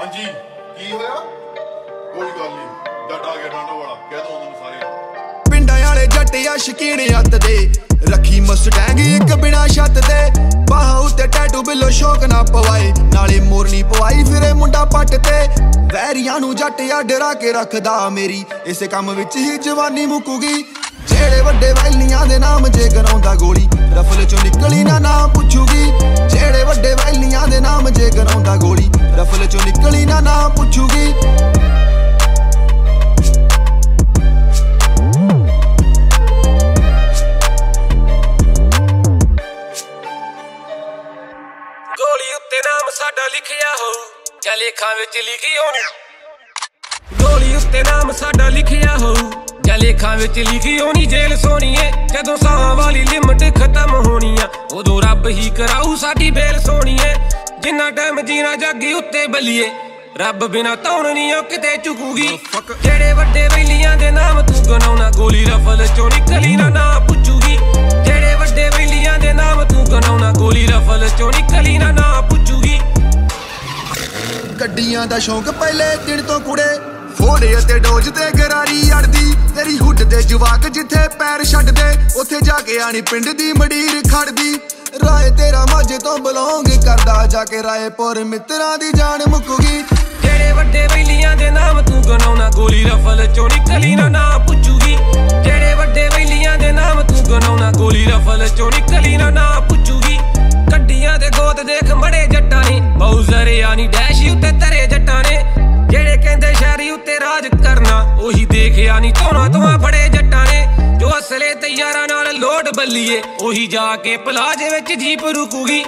ਹਾਂਜੀ ਕੀ ਹੋਇਆ? ਕੋਈ ਗੱਲ ਨਹੀਂ, ਡੱਡ ਆ ਗਿਆ ਡਾਂਡੋ ਵਾਲਾ, ਕਹਿ ਦੋ ਉਹਨਾਂ ਨੂੰ ਸਾਰੇ। ਪਿੰਡਾਂ ਵਾਲੇ ਜੱਟ ਆ ਸ਼ਕੀਨ ਅੱਤ ਦੇ, ਰੱਖੀ ਮਸਟੈਂਗ ਇੱਕ ਬਿਨਾ ਛੱਤ ਦੇ। ਬਾਹਾਂ ਉੱਤੇ ਟੈਟੂ ਬਿੱਲੋ ਸ਼ੌਕ ਨਾ ਪਵਾਏ, ਨਾਲੇ ਮੋਰਨੀ ਪਵਾਈ ਫਿਰੇ ਮੁੰਡਾ ਪੱਟ ਤੇ। ਵੈਰੀਆਂ ਨੂੰ ਜੱਟ ਆ ਡਰਾ ਕੇ ਰੱਖਦਾ, ਮੇਰੀ ਇਸੇ ਕੰਮ ਵਿੱਚ ਹੀ ਜਵਾਨੀ ਮੁੱਕੂਗੀ। ਜਿਹੜੇ ਵੱਡੇ ਵੈਲੀਆਂ ਦੇ ਨਾਮ ਜੇ ਗਰਾਉਂਦਾ ਗੋਲੀ, ਰਫਲ ਚੋਂ ਨਿਕਲੀ ਨਾ ਪੁੱਛੂਗੀ। ਜਿਹੜੇ ਵੱਡੇ ਵੈਲੀਆਂ ਦੇ ਨਾਮ ਜੇ ਗਰਾਉਂਦਾ ਗੋਲੀ, ਰਫਲ ਚੋਂ ਨਿਕਲੀ ਨਾ ਪੁੱਛੂਗੀ। ਗੋਲੀ ਉੱਤੇ ਨਾਮ ਸਾਡਾ ਲਿਖਿਆ ਹੋਊ ਜਾਂ ਲੇਖਾਂ ਵਿੱਚ ਲਿਖੀ ਹੋਣੀ। ਗੋਲੀ ਉੱਤੇ ਨਾਮ ਸਾਡਾ ਲਿਖਿਆ ਹੋਊ ਜਾਂ ਲੇਖਾਂ ਵਿੱਚ ਲਿਖੀ ਹੋਣੀ। ਜੇਲ ਸੋਣੀਏ ਜਦੋਂ ਸਾਹਾਂ ਵਾਲੀ ਲਿਮਟ ਖਤਮ ਹੋਣੀ ਆ, ਉਦੋਂ ਰੱਬ ਹੀ ਕਰਾਊ ਸਾਡੀ ਬੇਲ ਸੋਣੀਏ। ਜਿੰਨਾ ਟਾਈਮ ਜੀਣਾ ਜਾਗੀ ਉੱਤੇ ਬੱਲੀਏ, ਰੱਬ ਬਿਨਾ ਧੌਣ ਨੀ ਉਹ ਕਿਤੇ ਚੁਕੂਗੀ। ਜਿਹੜੇ ਵੱਡੇ ਵੈਲੀਆਂ ਦੇ ਨਾਮ ਤੂੰ ਗਨਾਉਣਾ, ਗੋਲੀ ਰਫਲ ਚੋਂ ਨਿਕਲੀ ਨਾ ਪੁੱਛੂਗੀ। ਜਿਹੜੇ ਵੱਡੇ ਵੈਲੀਆਂ ਦੇ ਨਾਮ ਤੂੰ ਗਨਾਉਣਾ, ਗੋਲੀ ਰਫਲ ਚੋਂ ਨਿਕਲੀ ਨਾ ਪੁੱਛੂਗੀ। ਗੱਡੀਆਂ ਦਾ ਸ਼ੌਂਕ ਪਹਿਲੇ ਦਿਨ ਤੋਂ ਕੁੜੇ, ਫੋੜੇ ਅਤੇ ਡੋਜ ਤੇ ਗਰਾਰੀ ਅੜਦੀ। ਤੇਰੀ ਹੁੱਡ ਦੇ ਜਵਾਕ ਜਿੱਥੇ ਪੈਰ ਛੱਡਦੇ, ਉੱਥੇ ਜਾ ਕੇ ਆਣੀ ਪਿੰਡ ਦੀ ਮੜੀਰ ਖੜਦੀ। ਰਾਏ ਤੇਰਾ ਮਾਝੇ ਤੋਂ ਬਿਲੋਂਗ ਕਰਦਾ, ਜਾ ਕੇ ਰਾਏਪੁਰ ਮਿੱਤਰਾਂ ਦੀ ਜਾਨ ਮੁੱਕੂਗੀ। ਜਿਹੜੇ ਵੱਡੇ ਵੈਲੀਆਂ ਦੇ ਨਾਮ ਤੂੰ ਗਨਾਉਣਾ, ਗੋਲੀ ਰਫਲ ਚੋਂ ਨਿਕਲੀ ਨਾ ਪੁੱਛੂਗੀ। ਜਿਹੜੇ ਵੱਡੇ ਵੈਲੀਆਂ ਦੇ ਨਾਮ ਤੂੰ ਗਨਾਉਣਾ, ਗੋਲੀ ਰਫਲ ਚੋਂ ਨਿਕਲੀ ਨਾ ਪੁੱਛੂਗੀ। ਗੱਡੀਆਂ ਦੇ ਗੋਤ ਦੇਖ ਮੜੇ ਜੱਟਾਂ ਨੇ, ਬਾਊਜ਼ਰ ਯਾਨੀ ਡੈਸ਼ ਉੱਤੇ ਤਰੇ ਜੱਟਾਂ ਨੇ। ਜਿਹੜੇ ਕਹਿੰਦੇ ਸ਼ਹਿਰੀ ਉੱਤੇ ਰਾਜ ਕਰਨਾ, ਉਹੀ ਦੇਖਿਆ ਨੀ ਧੋਣਾ ਫੜੇ ਜੱਟਾਂ ਨੇ। ਜੋ ਅਸਲੇ ਤੇ ਯਾਰਾਂ ਨਾਲ ਲੋਡ ਬੱਲੀਏ, ਉਹੀ ਜਾ ਕੇ ਪਲਾਜੇ ਵਿੱਚ ਜੀਪ ਰੁਕੂਗੀ।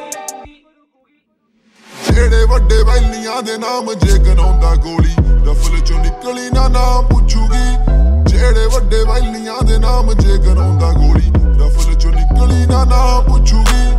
ਜਿਹੜੇ ਵੱਡੇ ਵੈਲੀਆਂ ਦੇ ਨਾਮ ਜੇ ਗਨਾਉਂਦਾ, ਗੋਲੀ ਰਫਲ ਚੋਂ ਨਿਕਲੀ ਨਾ ਪੁੱਛੂਗੀ। ਜਿਹੜੇ ਵੱਡੇ ਵੈਲੀਆਂ ਦੇ ਨਾਮ ਜੇ ਗਨਾਉਂਦਾ, ਗੋਲੀ ਰਫਲ ਚੋਂ ਨਿਕਲੀ ਨਾ ਪੁੱਛੂਗੀ।